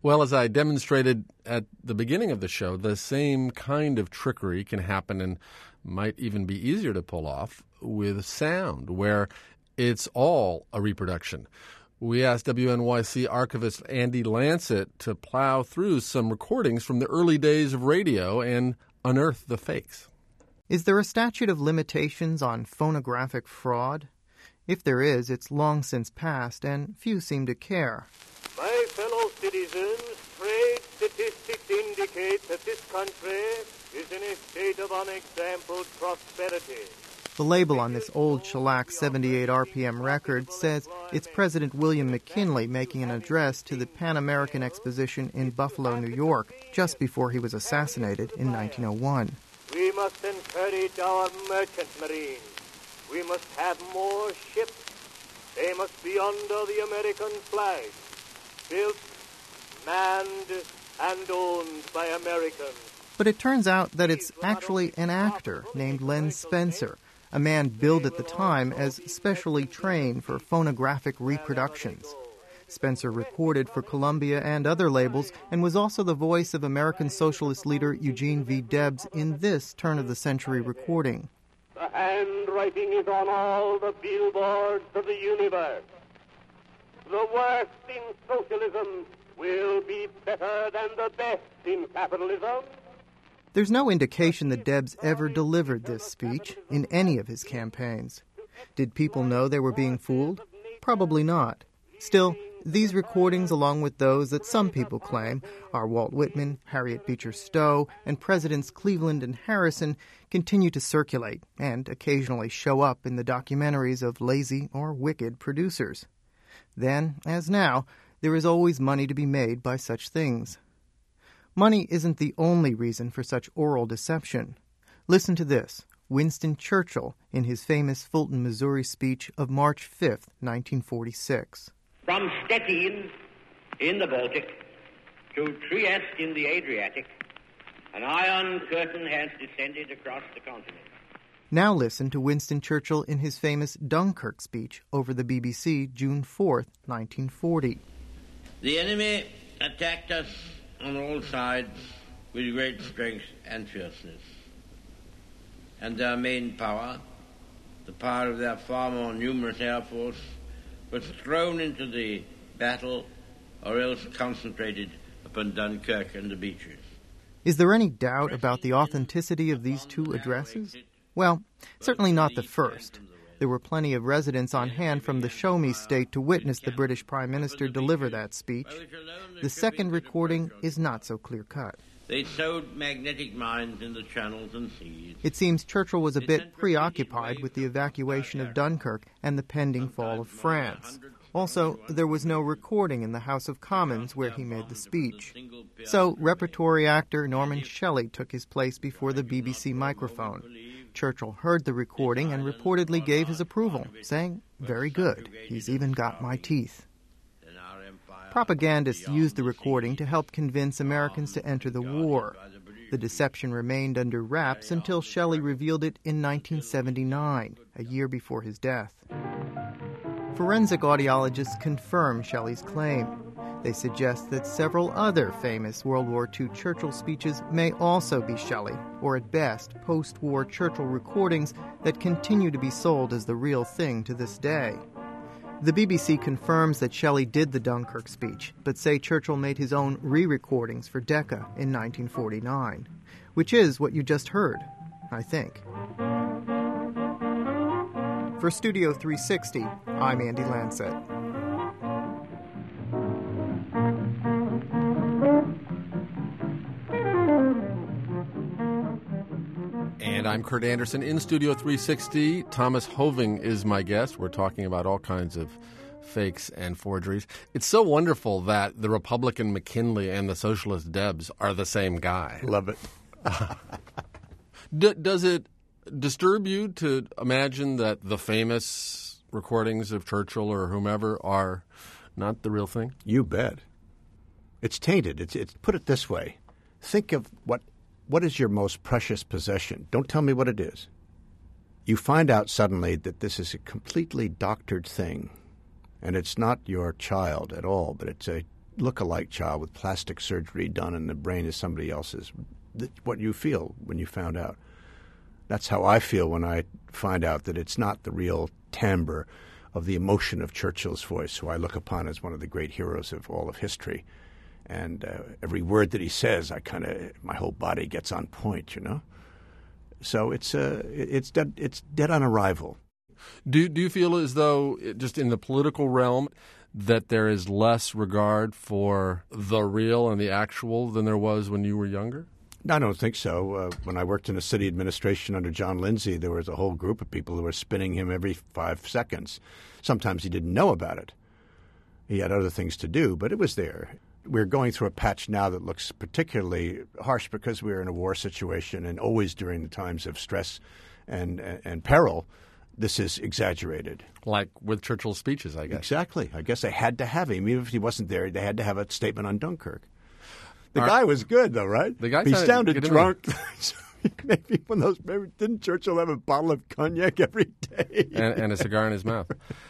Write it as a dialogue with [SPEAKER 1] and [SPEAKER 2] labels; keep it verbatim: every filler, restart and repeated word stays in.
[SPEAKER 1] Well, as I demonstrated at the beginning of the show, the same kind of trickery can happen and might even be easier to pull off with sound, where it's all a reproduction. We asked W N Y C archivist Andy Lancet to plow through some recordings from the early days of radio and unearth the fakes.
[SPEAKER 2] Is there a statute of limitations on phonographic fraud? If there is, it's long since passed, and few seem to care.
[SPEAKER 3] My fellow citizens, trade statistics indicate that this country is in a state of unexampled prosperity.
[SPEAKER 2] The label on this old shellac seventy-eight R P M record says it's President William McKinley making an address to the Pan American Exposition in Buffalo, New York, just before he was assassinated in nineteen oh one.
[SPEAKER 3] We must encourage our merchant marines. We must have more ships. They must be under the American flag, built, manned, and owned by Americans.
[SPEAKER 2] But it turns out that it's actually an actor named Len Spencer, a man billed at the time as specially trained for phonographic reproductions. Spencer recorded for Columbia and other labels and was also the voice of American socialist leader Eugene V. Debs in this turn-of-the-century recording.
[SPEAKER 3] The handwriting is on all the billboards of the universe. The worst in socialism will be better than the best in capitalism.
[SPEAKER 2] There's no indication that Debs ever delivered this speech in any of his campaigns. Did people know they were being fooled? Probably not. Still, these recordings, along with those that some people claim are Walt Whitman, Harriet Beecher Stowe, and Presidents Cleveland and Harrison, continue to circulate and occasionally show up in the documentaries of lazy or wicked producers. Then, as now, there is always money to be made by such things. Money isn't the only reason for such oral deception. Listen to this, Winston Churchill in his famous Fulton, Missouri speech of March fifth, nineteen forty-six.
[SPEAKER 4] From Stettin in the Baltic to Trieste in the Adriatic, an iron curtain has descended across the continent.
[SPEAKER 2] Now listen to Winston Churchill in his famous Dunkirk speech over the B B C June fourth, nineteen forty.
[SPEAKER 4] The enemy attacked us on all sides with great strength and fierceness. And their main power, the power of their far more numerous air force, was thrown into the battle or else concentrated upon Dunkirk and the beaches.
[SPEAKER 2] Is there any doubt about the authenticity of these two addresses? Well, certainly not the first. There were plenty of residents on hand from the Show Me State to witness the British Prime Minister deliver that speech. The second recording is not so clear-cut.
[SPEAKER 4] They sowed magnetic mines in the channels and seas.
[SPEAKER 2] It seems Churchill was a bit preoccupied with the evacuation of Dunkirk and the pending fall of France. Also, there was no recording in the House of Commons where he made the speech. So, repertory actor Norman Shelley took his place before the B B C microphone. Churchill heard the recording and reportedly gave his approval, saying, "Very good, he's even got my teeth." Propagandists used the recording to help convince Americans to enter the war. The deception remained under wraps until Shelley revealed it in nineteen seventy-nine, a year before his death. Forensic audiologists confirm Shelley's claim. They suggest that several other famous World War Two Churchill speeches may also be Shelley, or at best, post-war Churchill recordings that continue to be sold as the real thing to this day. The B B C confirms that Shelley did the Dunkirk speech, but say Churchill made his own re-recordings for Decca in nineteen forty-nine, which is what you just heard, I think. For Studio three sixty, I'm Andy Lancet.
[SPEAKER 1] And I'm Kurt Anderson in Studio three sixty. Thomas Hoving is my guest. We're talking about all kinds of fakes and forgeries. It's so wonderful that the Republican McKinley and the socialist Debs are the same guy.
[SPEAKER 5] Love it.
[SPEAKER 1] D- does it disturb you to imagine that the famous recordings of Churchill or whomever are not the real thing?
[SPEAKER 5] You bet. It's tainted. It's, it's put it this way. Think of what what is your most precious possession. Don't tell me what it is. You find out suddenly that this is a completely doctored thing, and it's not your child at all, but it's a look-alike child with plastic surgery done and the brain is somebody else's. That's what you feel when you found out. That's how I feel when I find out that it's not the real timbre of the emotion of Churchill's voice, who I look upon as one of the great heroes of all of history. And uh, every word that he says, I kind of, my whole body gets on point, you know. So it's uh, it's dead, it's dead on arrival.
[SPEAKER 1] Do do you feel as though, just in the political realm, that there is less regard for the real and the actual than there was when you were younger?
[SPEAKER 5] I don't think so. Uh, when I worked in the city administration under John Lindsay, there was a whole group of people who were spinning him every five seconds. Sometimes he didn't know about it. He had other things to do, but it was there. We're going through a patch now that looks particularly harsh because we're in a war situation, and always during the times of stress and, and, and peril, this is exaggerated.
[SPEAKER 1] Like with Churchill's speeches, I guess.
[SPEAKER 5] Exactly. I guess they had to have him. Even if he wasn't there, they had to have a statement on Dunkirk. The
[SPEAKER 1] Our,
[SPEAKER 5] guy was good, though, right?
[SPEAKER 1] The guy
[SPEAKER 5] he sounded drunk. Maybe one of those. Maybe, didn't Churchill have a bottle of cognac every day?
[SPEAKER 1] and, and a cigar in his mouth.